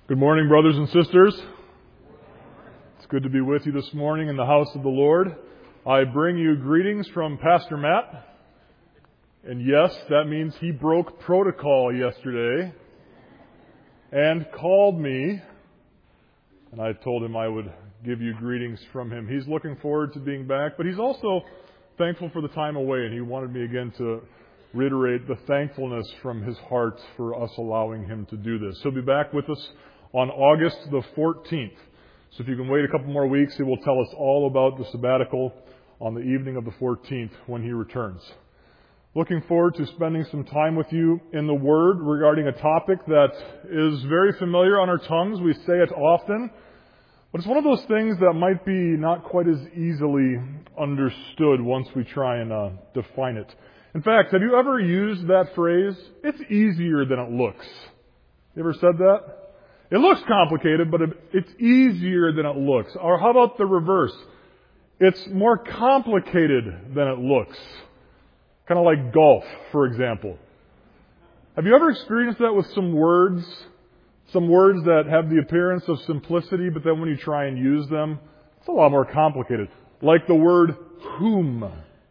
Good morning, brothers and sisters. It's good to be with you this morning in the house of the Lord. I bring you greetings from Pastor Matt. And yes, that means he broke protocol yesterday and called me. And I told him I would give you greetings from him. He's looking forward to being back, but he's also thankful for the time away. And he wanted me again to reiterate the thankfulness from his heart for us allowing him to do this. He'll be back with us on August the 14th. So if you can wait a couple more weeks, he will tell us all about the sabbatical on the evening of the 14th when he returns. Looking forward to spending some time with you in the Word regarding a topic that is very familiar on our tongues. We say it often, but it's one of those things that might be not quite as easily understood once we try and define it. In fact, have you ever used that phrase? It's easier than it looks. You ever said that? It looks complicated, but it's easier than it looks. Or how about the reverse? It's more complicated than it looks. Kind of like golf, for example. Have you ever experienced that with some words? Some words that have the appearance of simplicity, but then when you try and use them, it's a lot more complicated. Like the word whom.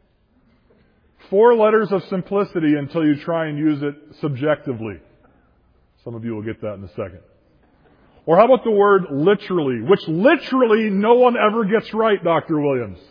4 letters of simplicity until you try and use it subjectively. Some of you will get that in a second. Or how about the word literally, which literally no one ever gets right, Dr. Williams.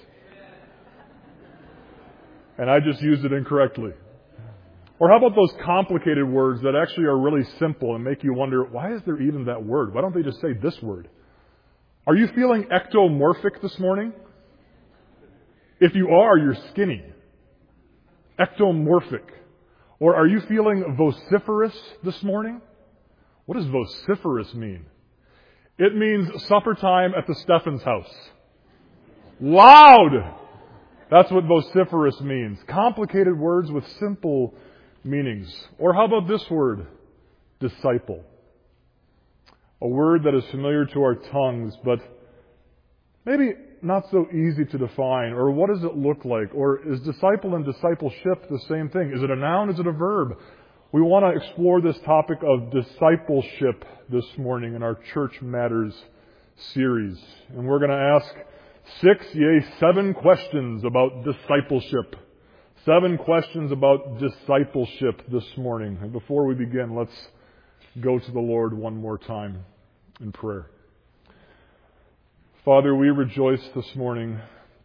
And I just used it incorrectly. Or how about those complicated words that actually are really simple and make you wonder, why is there even that word? Why don't they just say this word? Are you feeling ectomorphic this morning? If you are, you're skinny. Ectomorphic. Or are you feeling vociferous this morning? What does vociferous mean? It means supper time at the Steffens house. Loud! That's what vociferous means. Complicated words with simple meanings. Or how about this word? Disciple. A word that is familiar to our tongues, but maybe not so easy to define. Or what does it look like? Or is disciple and discipleship the same thing? Is it a noun? Is it a verb? We want to explore this topic of discipleship this morning in our Church Matters series. And we're going to ask 7 questions about discipleship. 7 questions about discipleship this morning. And before we begin, let's go to the Lord one more time in prayer. Father, we rejoice this morning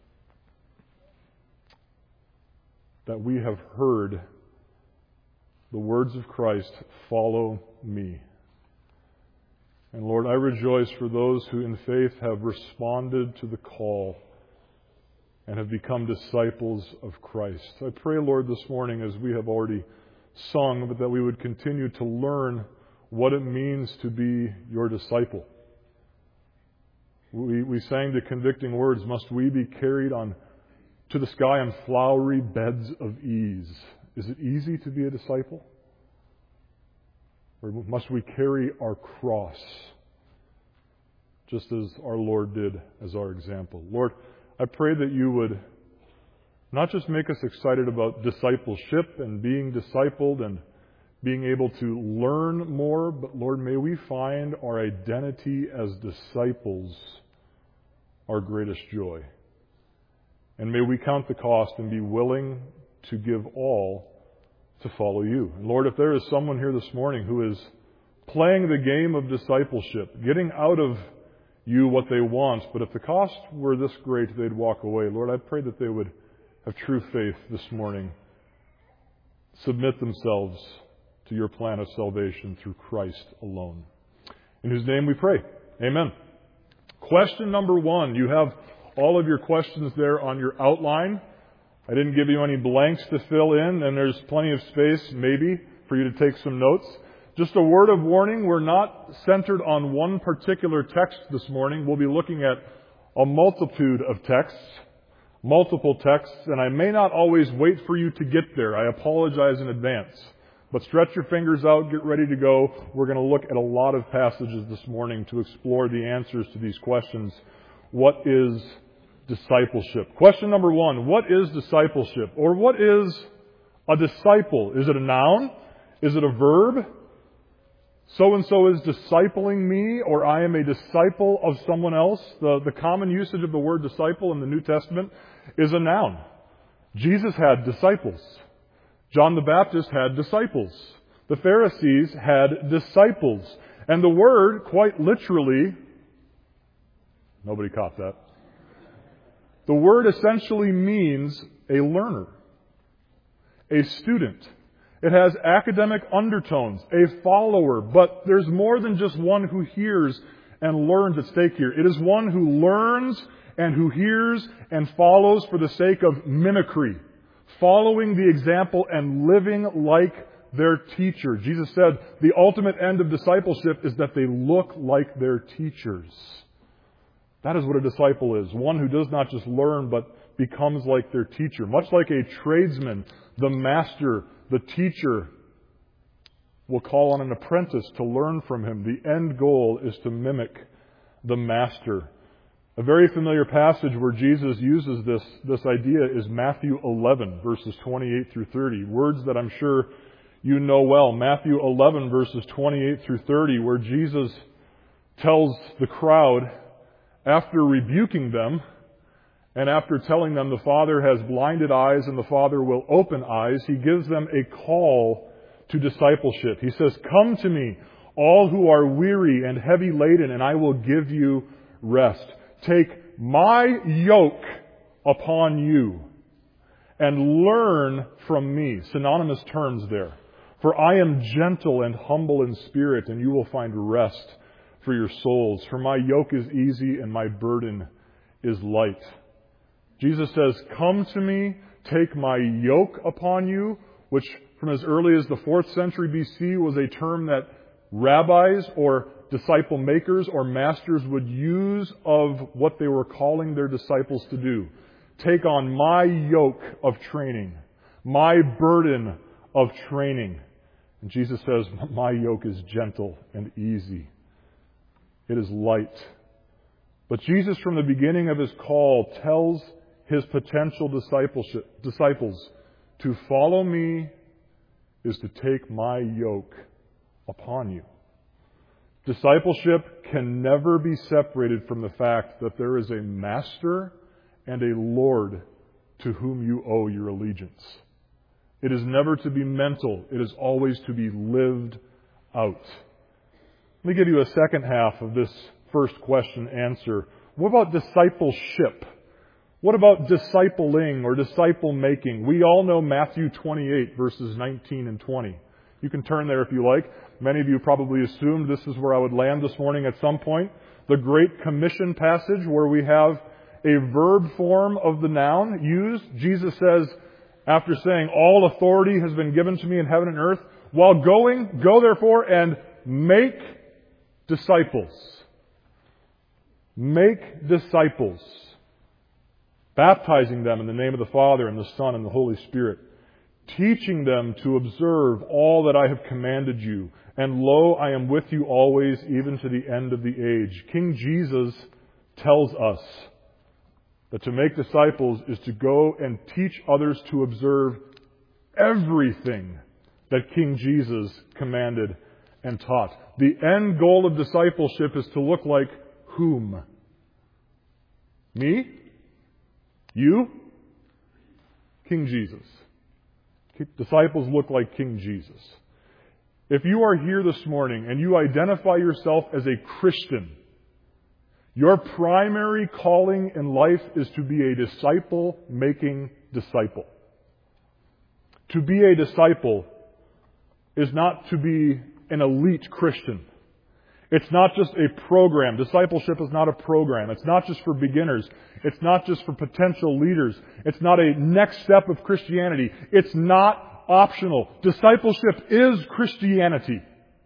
that we have heard the words of Christ, follow me. And Lord, I rejoice for those who in faith have responded to the call and have become disciples of Christ. I pray, Lord, this morning as we have already sung, but that we would continue to learn what it means to be your disciple. We sang the convicting words, must we be carried on to the sky on flowery beds of ease? Is it easy to be a disciple? Or must we carry our cross just as our Lord did as our example? Lord, I pray that you would not just make us excited about discipleship and being discipled and being able to learn more, but Lord, may we find our identity as disciples our greatest joy. And may we count the cost and be willing to give all to follow you. And Lord, if there is someone here this morning who is playing the game of discipleship, getting out of you what they want, but if the cost were this great, they'd walk away. Lord, I pray that they would have true faith this morning, submit themselves to your plan of salvation through Christ alone. In whose name we pray. Amen. Question number 1. You have all of your questions there on your outline. I didn't give you any blanks to fill in, and there's plenty of space, maybe, for you to take some notes. Just a word of warning, we're not centered on one particular text this morning. We'll be looking at a multitude of texts, multiple texts, and I may not always wait for you to get there. I apologize in advance. But stretch your fingers out, get ready to go. We're going to look at a lot of passages this morning to explore the answers to these questions. What is discipleship? Question number 1, what is discipleship? Or what is a disciple? Is it a noun? Is it a verb? so-and-so is discipling me, or I am a disciple of someone else. The common usage of the word disciple in the New Testament is a noun. Jesus had disciples. John the Baptist had disciples. The Pharisees had disciples. And the word, quite literally, nobody caught that. The word essentially means a learner, a student. It has academic undertones, a follower, but there's more than just one who hears and learns at stake here. It is one who learns and who hears and follows for the sake of mimicry, following the example and living like their teacher. Jesus said the ultimate end of discipleship is that they look like their teachers. That is what a disciple is, one who does not just learn but becomes like their teacher. Much like a tradesman, the master, the teacher will call on an apprentice to learn from him. The end goal is to mimic the master. A very familiar passage where Jesus uses this idea is Matthew 11, verses 28 through 30. Words that I'm sure you know well. Matthew 11, verses 28 through 30, where Jesus tells the crowd, after rebuking them, and after telling them the Father has blinded eyes and the Father will open eyes, He gives them a call to discipleship. He says, "Come to me, all who are weary and heavy laden, and I will give you rest. Take my yoke upon you and learn from me." Synonymous terms there. "For I am gentle and humble in spirit, and you will find rest for your souls. For my yoke is easy and my burden is light." Jesus says, "Come to me, take my yoke upon you," which from as early as the 4th century BC was a term that rabbis or disciple makers or masters would use of what they were calling their disciples to do. Take on my yoke of training, my burden of training. And Jesus says, my yoke is gentle and easy. It is light. But Jesus, from the beginning of His call, tells His potential disciples to follow me is to take my yoke upon you. Discipleship can never be separated from the fact that there is a master and a Lord to whom you owe your allegiance. It is never to be mental. It is always to be lived out. Let me give you a second half of this first question answer. What about discipleship? What about discipling or disciple making? We all know Matthew 28, verses 19 and 20. You can turn there if you like. Many of you probably assumed this is where I would land this morning at some point. The Great Commission passage where we have a verb form of the noun used. Jesus says, after saying, all authority has been given to me in heaven and earth, while going, go therefore and make disciples. Make disciples. Baptizing them in the name of the Father and the Son and the Holy Spirit. Teaching them to observe all that I have commanded you. And lo, I am with you always, even to the end of the age. King Jesus tells us that to make disciples is to go and teach others to observe everything that King Jesus commanded and taught. The end goal of discipleship is to look like whom? Me? You? King Jesus. Disciples look like King Jesus. If you are here this morning and you identify yourself as a Christian, your primary calling in life is to be a disciple-making disciple. To be a disciple is not to be an elite Christian. It's not just a program. Discipleship is not a program. It's not just for beginners. It's not just for potential leaders. It's not a next step of Christianity. It's not optional. Discipleship is Christianity.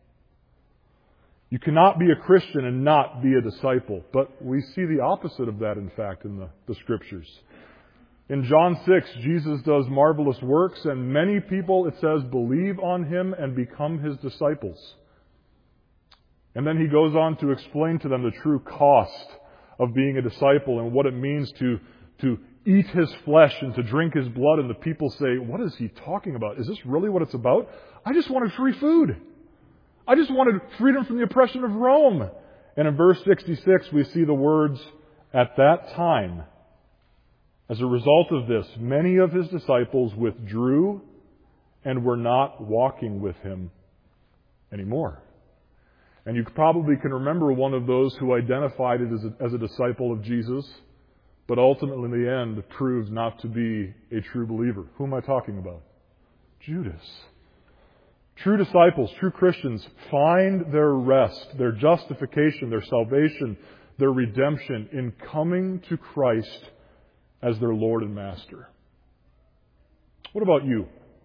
You cannot be a Christian and not be a disciple. But we see the opposite of that, in fact, in the Scriptures. In John 6, Jesus does marvelous works, and many people, it says, believe on Him and become His disciples. And then He goes on to explain to them the true cost of being a disciple and what it means to eat His flesh and to drink His blood. And the people say, what is He talking about? Is this really what it's about? I just wanted free food. I just wanted freedom from the oppression of Rome. And in verse 66, we see the words, at that time, as a result of this, many of his disciples withdrew and were not walking with him anymore. And you probably can remember one of those who identified it as a disciple of Jesus, but ultimately in the end proved not to be a true believer. Who am I talking about? Judas. True disciples, true Christians find their rest, their justification, their salvation, their redemption in coming to Christ as their Lord and Master. What about you?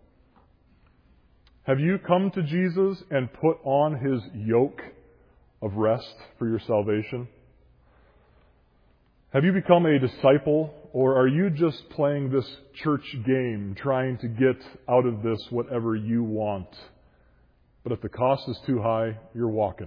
Have you come to Jesus and put on His yoke of rest for your salvation? Have you become a disciple, or are you just playing this church game, trying to get out of this whatever you want? But if the cost is too high, you're walking.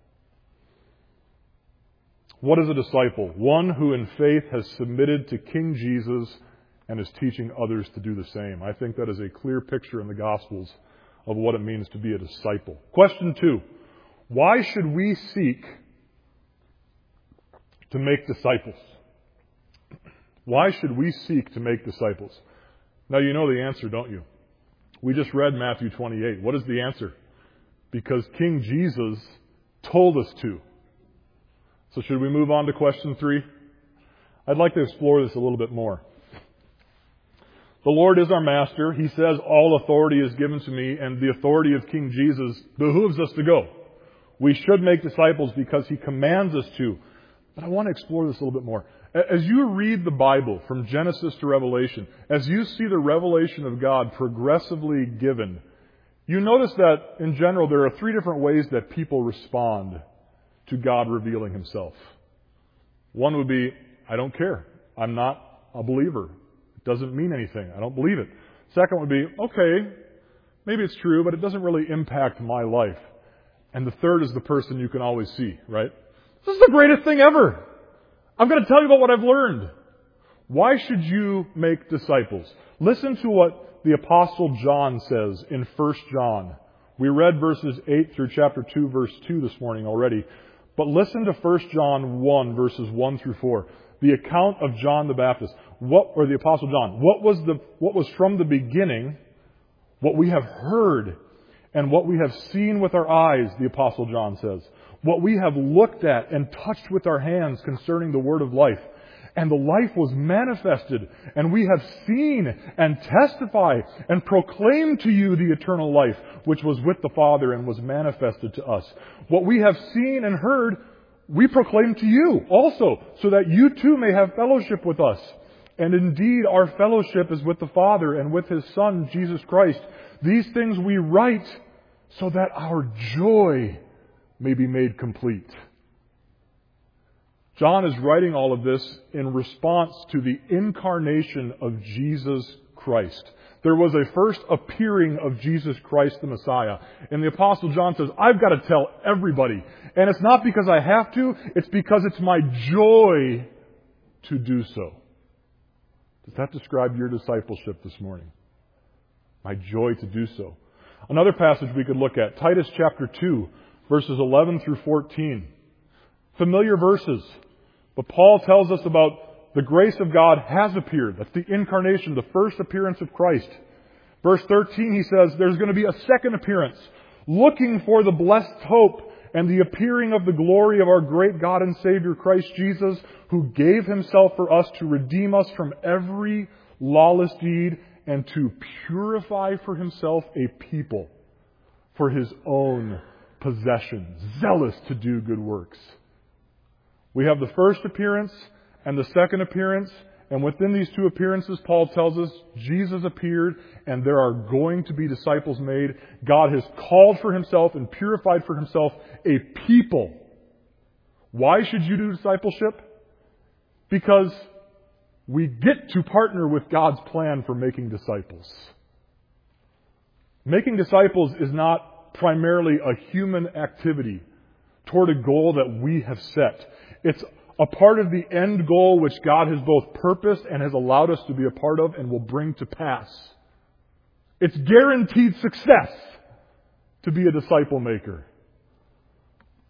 What is a disciple? One who in faith has submitted to King Jesus and is teaching others to do the same. I think that is a clear picture in the Gospels of what it means to be a disciple. Question 2. Why should we seek to make disciples? Why should we seek to make disciples? Now you know the answer, don't you? We just read Matthew 28. What is the answer? Because King Jesus told us to. So should we move on to question 3? I'd like to explore this a little bit more. The Lord is our master. He says, all authority is given to me, and the authority of King Jesus behooves us to go. We should make disciples because He commands us to. But I want to explore this a little bit more. As you read the Bible from Genesis to Revelation, as you see the revelation of God progressively given, you notice that, in general, there are 3 different ways that people respond to God revealing Himself. One would be, I don't care. I'm not a believer. It doesn't mean anything. I don't believe it. Second would be, okay, maybe it's true, but it doesn't really impact my life. And the third is the person you can always see, right? This is the greatest thing ever. I'm going to tell you about what I've learned. Why should you make disciples? Listen to what the Apostle John says in 1 John. We read verses 8 through chapter 2, verse 2 this morning already. But listen to 1 John 1, verses 1 through 4. The account of John the Baptist, or the Apostle John. What was from the beginning, what we have heard, and what we have seen with our eyes, the Apostle John says. What we have looked at and touched with our hands concerning the word of life. And the life was manifested, and we have seen and testify and proclaim to you the eternal life, which was with the Father and was manifested to us. What we have seen and heard, we proclaim to you also, so that you too may have fellowship with us. And indeed, our fellowship is with the Father and with His Son, Jesus Christ. These things we write so that our joy may be made complete. John is writing all of this in response to the incarnation of Jesus Christ. There was a first appearing of Jesus Christ the Messiah. And the Apostle John says, I've got to tell everybody. And it's not because I have to, it's because it's my joy to do so. Does that describe your discipleship this morning? My joy to do so. Another passage we could look at, Titus chapter 2, verses 11 through 14. Familiar verses. But Paul tells us about the grace of God has appeared. That's the incarnation, the first appearance of Christ. Verse 13, he says, there's going to be a second appearance, looking for the blessed hope and the appearing of the glory of our great God and Savior Christ Jesus, who gave Himself for us to redeem us from every lawless deed and to purify for Himself a people for His own possession, zealous to do good works. We have the first appearance and the second appearance, and within these 2 appearances, Paul tells us Jesus appeared, and there are going to be disciples made. God has called for Himself and purified for Himself a people. Why should you do discipleship? Because we get to partner with God's plan for making disciples. Making disciples is not primarily a human activity toward a goal that we have set. It's a part of the end goal which God has both purposed and has allowed us to be a part of and will bring to pass. It's guaranteed success to be a disciple maker.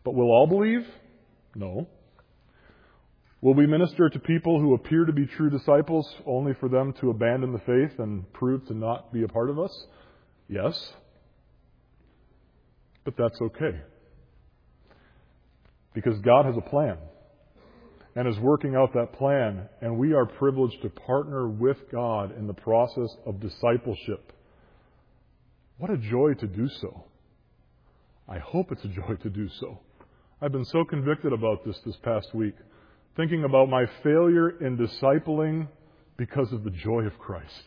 But will all believe? No. Will we minister to people who appear to be true disciples only for them to abandon the faith and prove to not be a part of us? Yes. But that's okay. Because God has a plan and is working out that plan, and we are privileged to partner with God in the process of discipleship. What a joy to do so. I hope it's a joy to do so. I've been so convicted about this past week, thinking about my failure in discipling because of the joy of Christ.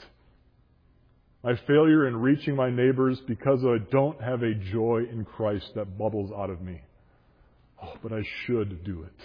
My failure in reaching my neighbors because I don't have a joy in Christ that bubbles out of me. Oh, but I should do it.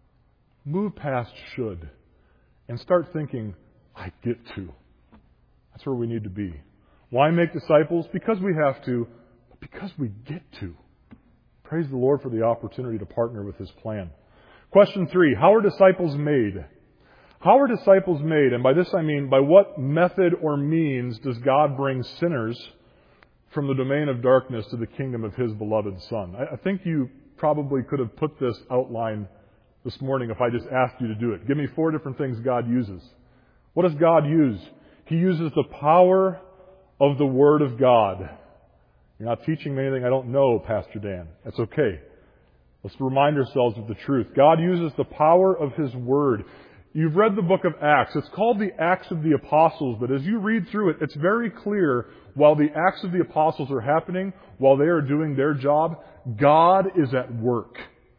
Move past should and start thinking, I get to. That's where we need to be. Why make disciples? Because we have to, but because we get to. Praise the Lord for the opportunity to partner with His plan. Question 3, how are disciples made? How are disciples made? And by this I mean, by what method or means does God bring sinners from the domain of darkness to the kingdom of His beloved Son? I think you probably could have put this outline this morning if I just asked you to do it. Give me 4 different things God uses. What does God use? He uses the power of the Word of God. You're not teaching me anything I don't know, Pastor Dan. That's okay. Let's remind ourselves of the truth. God uses the power of His Word. You've read the book of Acts. It's called the Acts of the Apostles, but as you read through it, it's very clear while the Acts of the Apostles are happening, while they are doing their job, God is at work.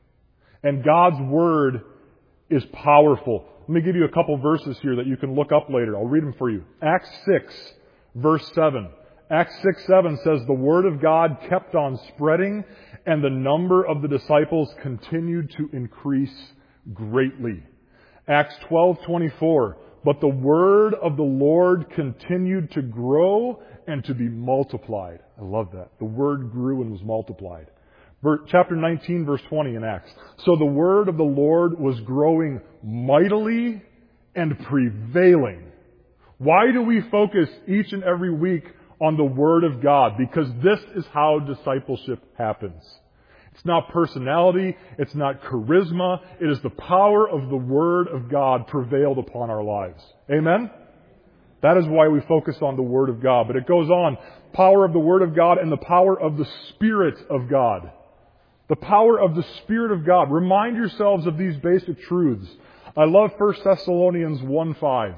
And God's Word is powerful. Let me give you a couple verses here that you can look up later. I'll read them for you. Acts 6, verse 7. Acts 6:7 says, the Word of God kept on spreading, and the number of the disciples continued to increase greatly. Acts 12:24, but the Word of the Lord continued to grow and to be multiplied. I love that. The Word grew and was multiplied. Chapter 19, verse 20 in Acts. So the Word of the Lord was growing mightily and prevailing. Why do we focus each and every week on the Word of God? Because this is how discipleship happens. It's not personality. It's not charisma. It is the power of the Word of God prevailed upon our lives. Amen? That is why we focus on the Word of God. But it goes on. Power of the Word of God and the power of the Spirit of God. The power of the Spirit of God. Remind yourselves of these basic truths. I love 1 Thessalonians 1:5.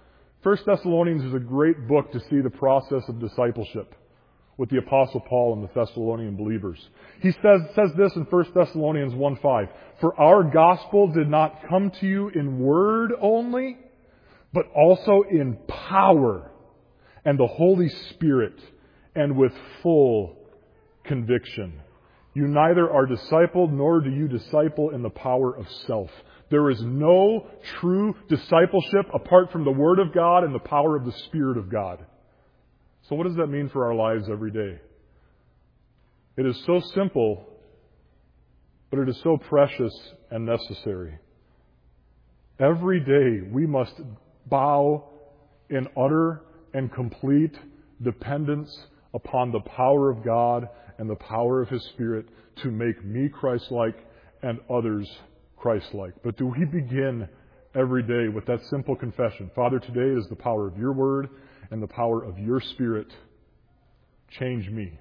1 Thessalonians is a great book to see the process of discipleship with the Apostle Paul and the Thessalonian believers. He says this in 1 Thessalonians 1:5. For our gospel did not come to you in word only, but also in power and the Holy Spirit and with full conviction. You neither are discipled nor do you disciple in the power of self. There is no true discipleship apart from the Word of God and the power of the Spirit of God. So what does that mean for our lives every day? It is so simple, but it is so precious and necessary. Every day we must bow in utter and complete dependence upon the power of God and the power of His Spirit to make me Christ-like and others Christ-like. But do we begin every day with that simple confession? Father, today is the power of Your Word and the power of Your Spirit. Change me.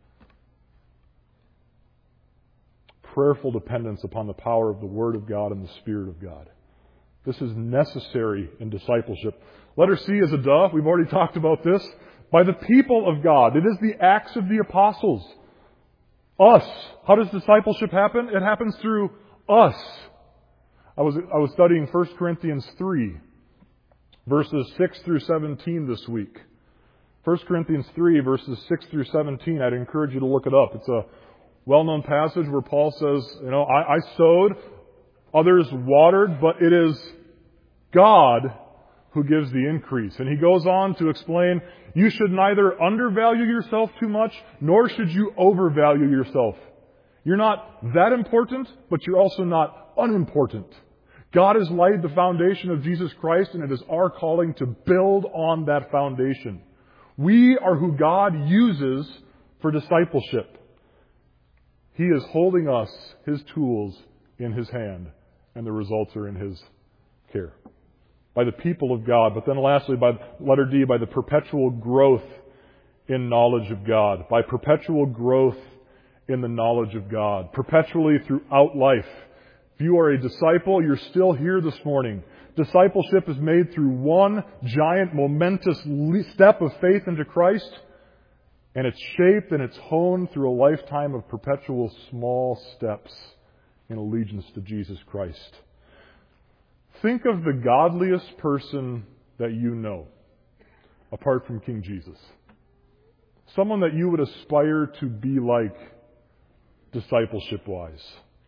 Prayerful dependence upon the power of the Word of God and the Spirit of God. This is necessary in discipleship. Letter C is a duh. We've already talked about this. By the people of God. It is the Acts of the Apostles. Us. How does discipleship happen? It happens through us. I was studying 1 Corinthians 3, verses 6 through 17 this week. 1 Corinthians 3, verses 6 through 17. I'd encourage you to look it up. It's a well-known passage where Paul says, I sowed, others watered, but it is God who gives the increase. And he goes on to explain, you should neither undervalue yourself too much, nor should you overvalue yourself. You're not that important, but you're also not unimportant. God has laid the foundation of Jesus Christ, and it is our calling to build on that foundation. We are who God uses for discipleship. He is holding us, His tools, in His hand, and the results are in His care. By the people of God, but then lastly, by letter D, by the perpetual growth in knowledge of God. By perpetual growth in the knowledge of God. Perpetually throughout life. If you are a disciple, you're still here this morning. Discipleship is made through one giant, momentous step of faith into Christ, and it's shaped and it's honed through a lifetime of perpetual small steps in allegiance to Jesus Christ. Think of the godliest person that you know, apart from King Jesus. Someone that you would aspire to be like, discipleship-wise.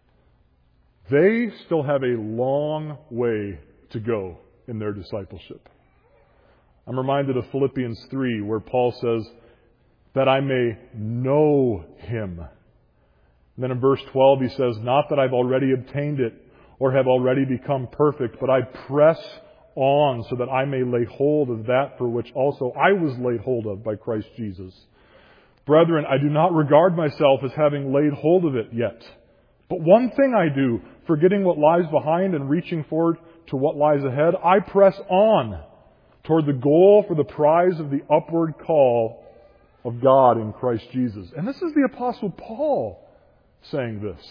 They still have a long way to go in their discipleship. I'm reminded of Philippians 3, where Paul says, that I may know Him. And then in verse 12 he says, not that I've already obtained it or have already become perfect, but I press on so that I may lay hold of that for which also I was laid hold of by Christ Jesus. Brethren, I do not regard myself as having laid hold of it yet. But one thing I do, forgetting what lies behind and reaching forward to what lies ahead, I press on toward the goal for the prize of the upward call of God in Christ Jesus. And this is the Apostle Paul saying this.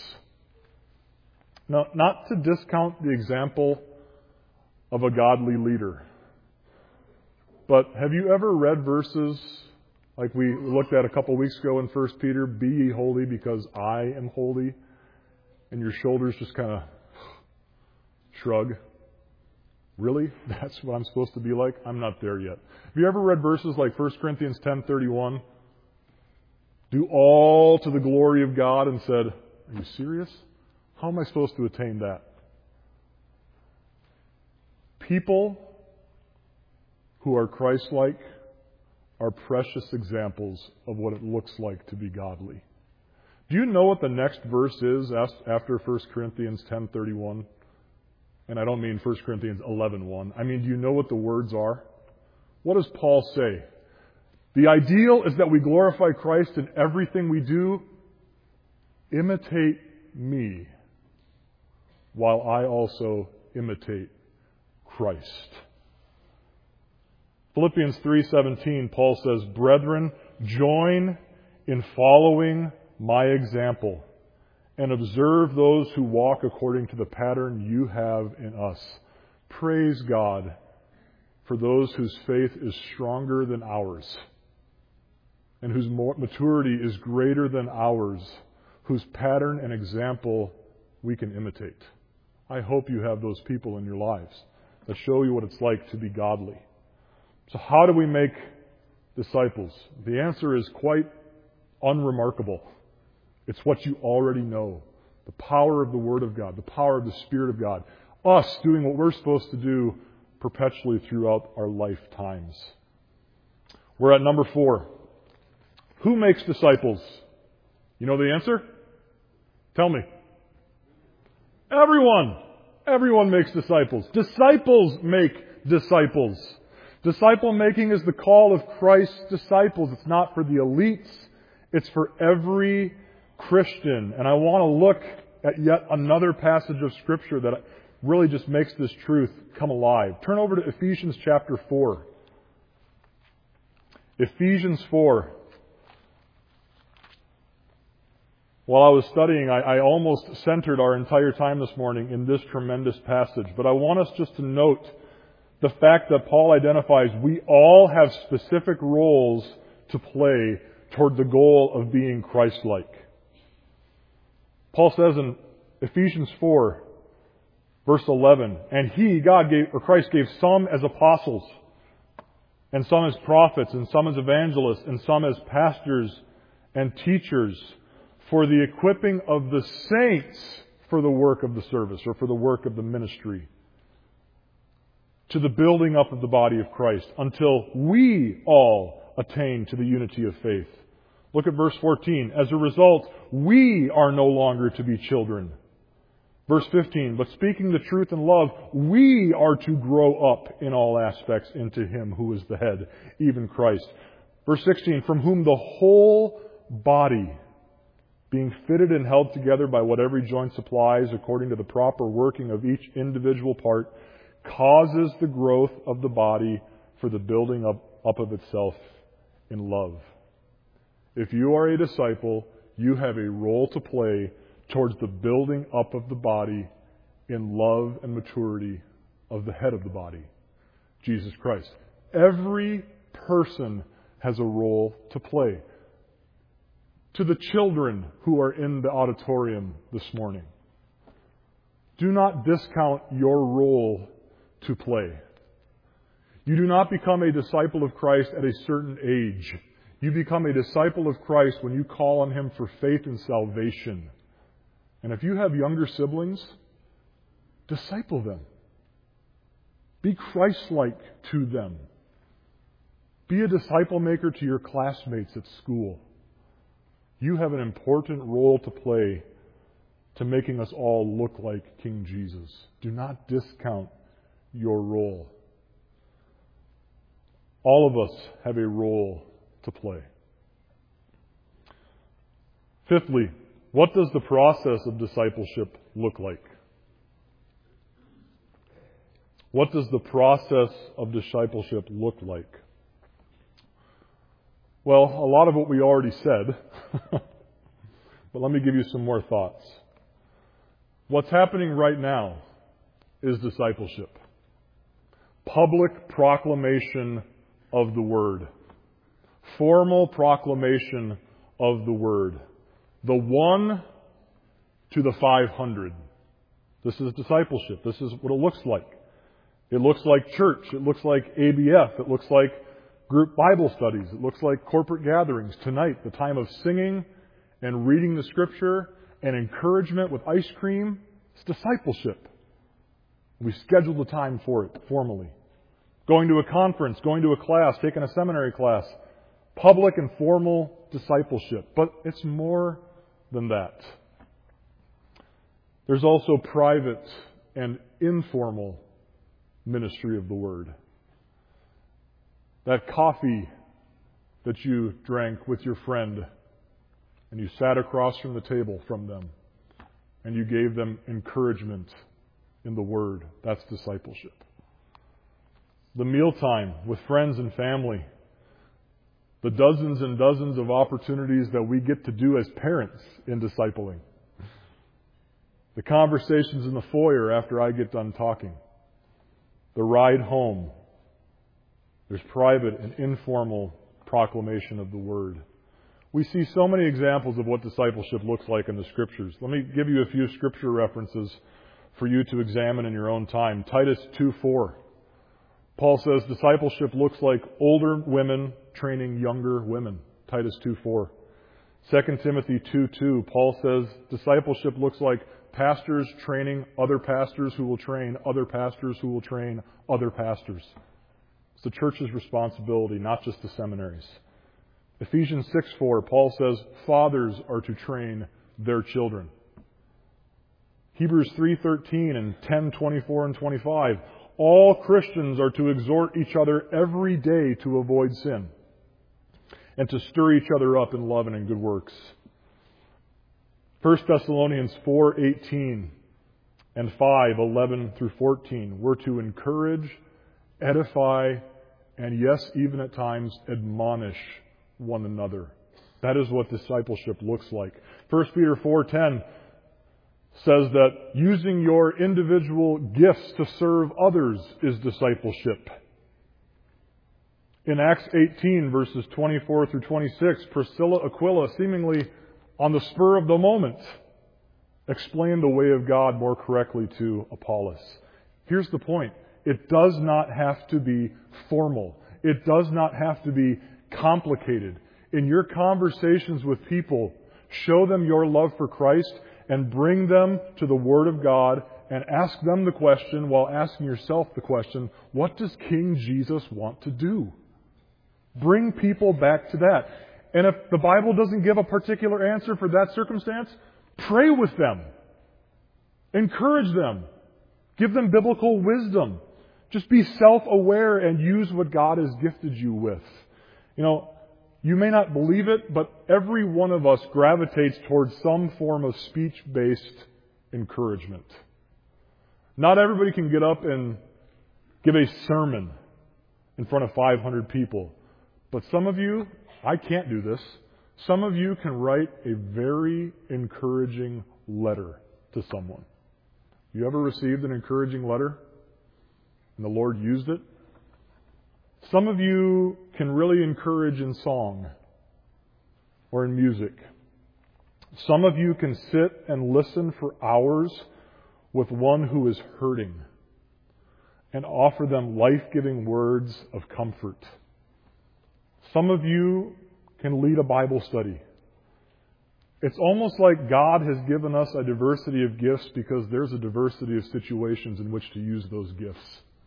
Now, not to discount the example of a godly leader, but have you ever read verses like we looked at a couple weeks ago in 1 Peter, be ye holy because I am holy, and your shoulders just kind of shrug? Really? That's what I'm supposed to be like? I'm not there yet. Have you ever read verses like 1 Corinthians 10:31? Do all to the glory of God, and said, are you serious? How am I supposed to attain that? People who are Christ-like are precious examples of what it looks like to be godly. Do you know what the next verse is after 1 Corinthians 10:31? And I don't mean 1 Corinthians 11:1. I mean, do you know what the words are? What does Paul say? The ideal is that we glorify Christ in everything we do. Imitate me, while I also imitate Christ. Philippians 3:17, Paul says, brethren, join in following my example and observe those who walk according to the pattern you have in us. Praise God for those whose faith is stronger than ours and whose maturity is greater than ours, whose pattern and example we can imitate. I hope you have those people in your lives that show you what it's like to be godly. So how do we make disciples? The answer is quite unremarkable. It's what you already know. The power of the Word of God, the power of the Spirit of God. Us doing what we're supposed to do perpetually throughout our lifetimes. We're at number 4. Who makes disciples? You know the answer? Tell me. Everyone. Everyone makes disciples. Disciples make disciples. Disciple making is the call of Christ's disciples. It's not for the elites. It's for every Christian. And I want to look at yet another passage of Scripture that really just makes this truth come alive. Turn over to Ephesians chapter 4. Ephesians 4. While I was studying, I almost centered our entire time this morning in this tremendous passage. But I want us just to note the fact that Paul identifies we all have specific roles to play toward the goal of being Christ-like. Paul says in Ephesians 4, verse 11, and Christ gave some as apostles, and some as prophets, and some as evangelists, and some as pastors and teachers, for the equipping of the saints for the work of the service, or for the work of the ministry, to the building up of the body of Christ, until we all attain to the unity of faith. Look at verse 14. As a result, we are no longer to be children. Verse 15, but speaking the truth in love, we are to grow up in all aspects into Him who is the head, even Christ. Verse 16, from whom the whole body, being fitted and held together by what every joint supplies according to the proper working of each individual part, causes the growth of the body for the building up of itself in love. If you are a disciple, you have a role to play towards the building up of the body in love and maturity of the head of the body, Jesus Christ. Every person has a role to play. To the children who are in the auditorium this morning, do not discount your role to play. You do not become a disciple of Christ at a certain age. You become a disciple of Christ when you call on Him for faith and salvation. And if you have younger siblings, disciple them. Be Christ-like to them. Be a disciple maker to your classmates at school. You have an important role to play to making us all look like King Jesus. Do not discount your role. All of us have a role to play. Fifthly, what does the process of discipleship look like? What does the process of discipleship look like? Well, a lot of what we already said, but let me give you some more thoughts. What's happening right now is discipleship. Public proclamation of the Word. Formal proclamation of the Word. The 1 to the 500. This is discipleship. This is what it looks like. It looks like church. It looks like ABF. It looks like group Bible studies. It looks like corporate gatherings. Tonight, the time of singing and reading the Scripture and encouragement with ice cream. It's discipleship. We scheduled the time for it formally. Going to a conference, going to a class, taking a seminary class. Public and formal discipleship. But it's more than that. There's also private and informal ministry of the Word. That coffee that you drank with your friend and you sat across from the table from them and you gave them encouragement in the Word. That's discipleship. The mealtime with friends and family. The dozens and dozens of opportunities that we get to do as parents in discipling. The conversations in the foyer after I get done talking. The ride home. There's private and informal proclamation of the Word. We see so many examples of what discipleship looks like in the Scriptures. Let me give you a few Scripture references for you to examine in your own time. Titus 2:4. Paul says discipleship looks like older women training younger women. Titus 2:4. 2 Timothy 2:2. Paul says discipleship looks like pastors training other pastors who will train other pastors who will train other pastors. It's the church's responsibility, not just the seminaries. Ephesians 6:4, Paul says fathers are to train their children. Hebrews 3:13 and 10:24 and 25, all Christians are to exhort each other every day to avoid sin and to stir each other up in love and in good works. 1 Thessalonians 4:18 and 5:11 through 14, we're to encourage, edify, and yes, even at times, admonish one another. That is what discipleship looks like. 1 Peter 4:10 says that using your individual gifts to serve others is discipleship. In Acts 18, verses 24 through 26, Priscilla Aquila, seemingly on the spur of the moment, explained the way of God more correctly to Apollos. Here's the point. It does not have to be formal. It does not have to be complicated. In your conversations with people, show them your love for Christ and bring them to the Word of God and ask them the question while asking yourself the question, what does King Jesus want to do? Bring people back to that. And if the Bible doesn't give a particular answer for that circumstance, pray with them. Encourage them. Give them biblical wisdom. Just be self-aware and use what God has gifted you with. You know, You may not believe it, but every one of us gravitates towards some form of speech-based encouragement. Not everybody can get up and give a sermon in front of 500 people. But some of you, I can't do this, some of you can write a very encouraging letter to someone. You ever received an encouraging letter and the Lord used it? Some of you can really encourage in song or in music. Some of you can sit and listen for hours with one who is hurting and offer them life-giving words of comfort. Some of you can lead a Bible study. It's almost like God has given us a diversity of gifts because there's a diversity of situations in which to use those gifts.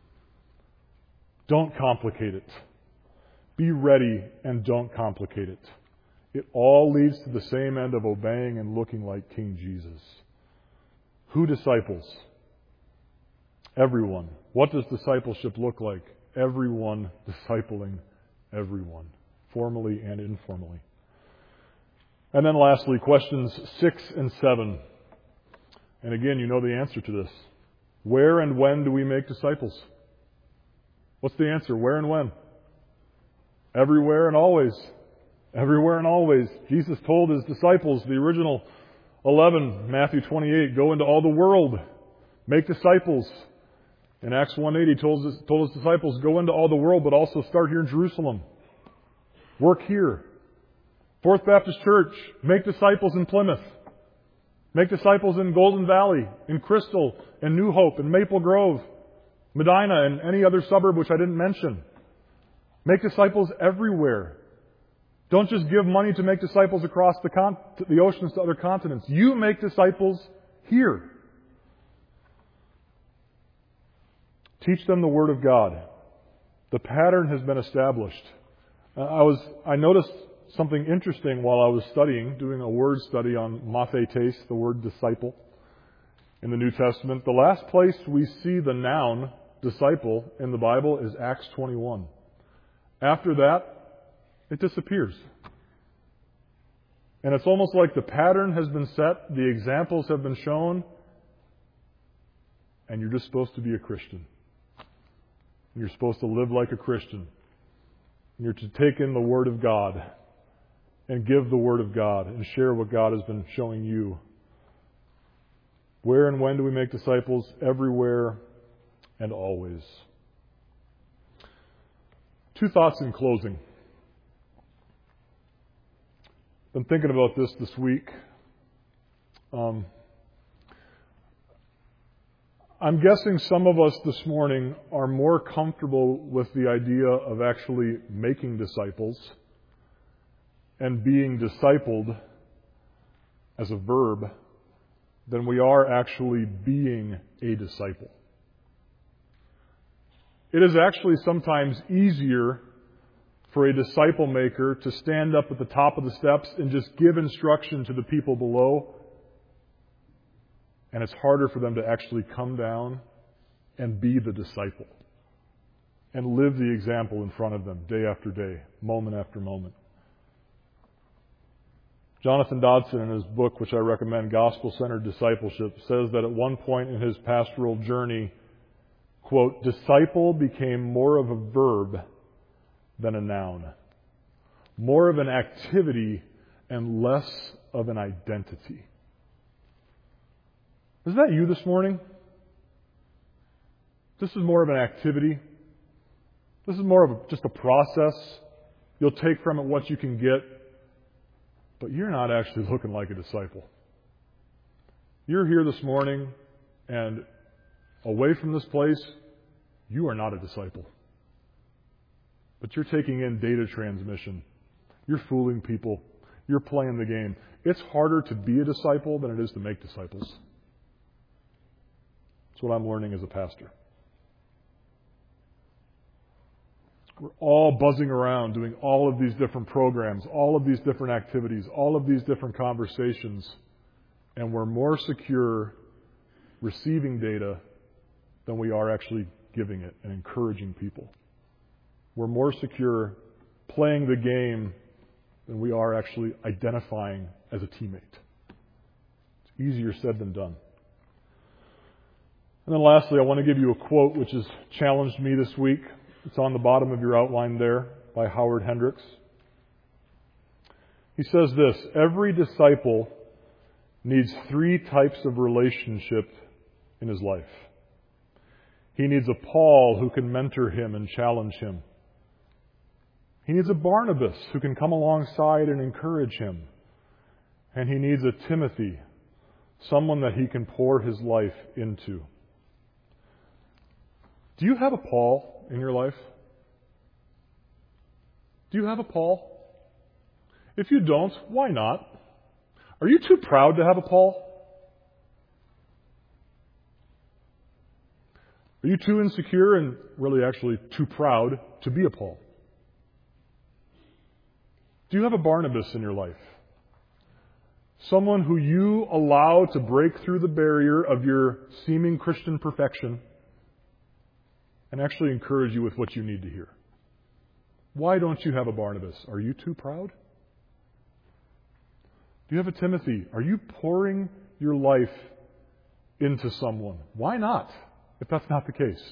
Don't complicate it. Be ready and don't complicate it. It all leads to the same end of obeying and looking like King Jesus. Who disciples? Everyone. What does discipleship look like? Everyone discipling everyone, formally and informally. And then lastly, questions 6 and 7. And again, you know the answer to this. Where and when do we make disciples? What's the answer? Where and when? Everywhere and always. Everywhere and always. Jesus told His disciples, the original 11, Matthew 28, go into all the world, make disciples. In Acts 1:8, He told His disciples, go into all the world, but also start here in Jerusalem. Work here. Fourth Baptist Church, make disciples in Plymouth. Make disciples in Golden Valley, in Crystal, in New Hope, in Maple Grove, Medina, and any other suburb which I didn't mention. Make disciples everywhere. Don't just give money to make disciples across the oceans to other continents. You make disciples here. Teach them the Word of God. The pattern has been established. I noticed something interesting while I was studying, doing a word study on mathetes, the word disciple, in the New Testament. The last place we see the noun disciple in the Bible is Acts 21. After that, it disappears. And it's almost like the pattern has been set, the examples have been shown, and you're just supposed to be a Christian. You're supposed to live like a Christian. You're to take in the Word of God and give the Word of God and share what God has been showing you. Where and when do we make disciples? Everywhere and always. 2 thoughts in closing. Been thinking about this week. I'm guessing some of us this morning are more comfortable with the idea of actually making disciples and being discipled as a verb than we are actually being a disciple. It is actually sometimes easier for a disciple maker to stand up at the top of the steps and just give instruction to the people below. And it's harder for them to actually come down and be the disciple and live the example in front of them day after day, moment after moment. Jonathan Dodson, in his book, which I recommend, Gospel-Centered Discipleship, says that at one point in his pastoral journey, quote, disciple became more of a verb than a noun, more of an activity and less of an identity. Is that you this morning? This is more of an activity. This is more of just a process. You'll take from it what you can get, but you're not actually looking like a disciple. You're here this morning, and away from this place, you are not a disciple. But you're taking in data transmission. You're fooling people. You're playing the game. It's harder to be a disciple than it is to make disciples. That's what I'm learning as a pastor. We're all buzzing around doing all of these different programs, all of these different activities, all of these different conversations, and we're more secure receiving data than we are actually giving it and encouraging people. We're more secure playing the game than we are actually identifying as a teammate. It's easier said than done. And then lastly, I want to give you a quote which has challenged me this week. It's on the bottom of your outline there by Howard Hendricks. He says this: every disciple needs 3 types of relationship in his life. He needs a Paul who can mentor him and challenge him. He needs a Barnabas who can come alongside and encourage him. And he needs a Timothy, someone that he can pour his life into. Do you have a Paul in your life? Do you have a Paul? If you don't, why not? Are you too proud to have a Paul? Are you too insecure and really actually too proud to be a Paul? Do you have a Barnabas in your life? Someone who you allow to break through the barrier of your seeming Christian perfection and actually encourage you with what you need to hear. Why don't you have a Barnabas? Are you too proud? Do you have a Timothy? Are you pouring your life into someone? Why not, if that's not the case?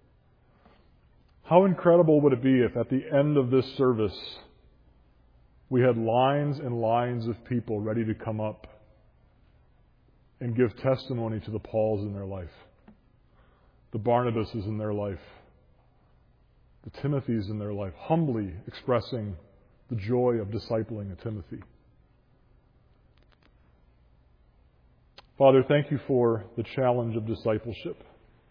How incredible would it be if at the end of this service we had lines and lines of people ready to come up and give testimony to the Pauls in their life, the Barnabases in their life, the Timothys in their life, humbly expressing the joy of discipling a Timothy. Father, thank you for the challenge of discipleship.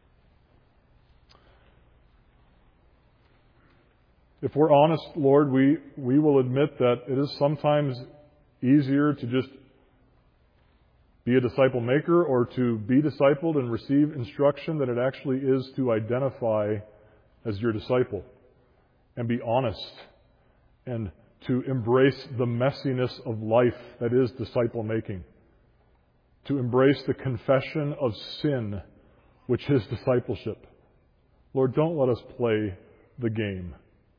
If we're honest, Lord, we will admit that it is sometimes easier to just be a disciple maker or to be discipled and receive instruction than it actually is to identify as your disciple and be honest and to embrace the messiness of life that is disciple making, to embrace the confession of sin, which is discipleship. Lord, don't let us play the game.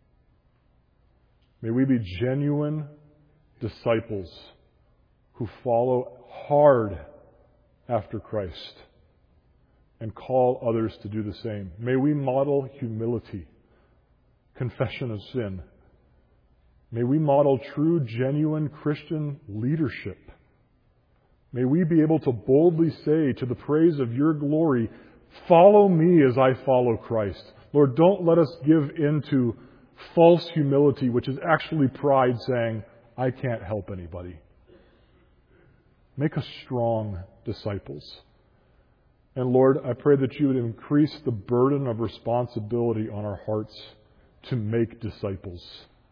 May we be genuine disciples who follow hard after Christ and call others to do the same. May we model humility, confession of sin. May we model true, genuine Christian leadership. May we be able to boldly say to the praise of your glory, follow me as I follow Christ. Lord, don't let us give in to false humility, which is actually pride saying, I can't help anybody. Make us strong disciples. And Lord, I pray that you would increase the burden of responsibility on our hearts to make disciples.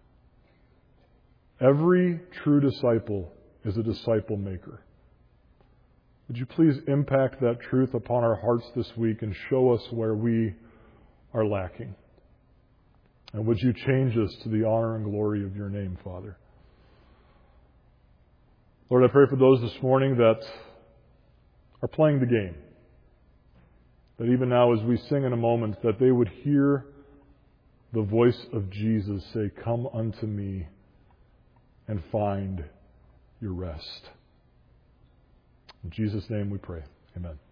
Every true disciple is a disciple maker. Would you please impact that truth upon our hearts this week and show us where we are lacking? And would you change us to the honor and glory of your name, Father? Lord, I pray for those this morning that are playing the game, that even now as we sing in a moment, that they would hear the voice of Jesus say, come unto me and find your rest. In Jesus' name we pray. Amen.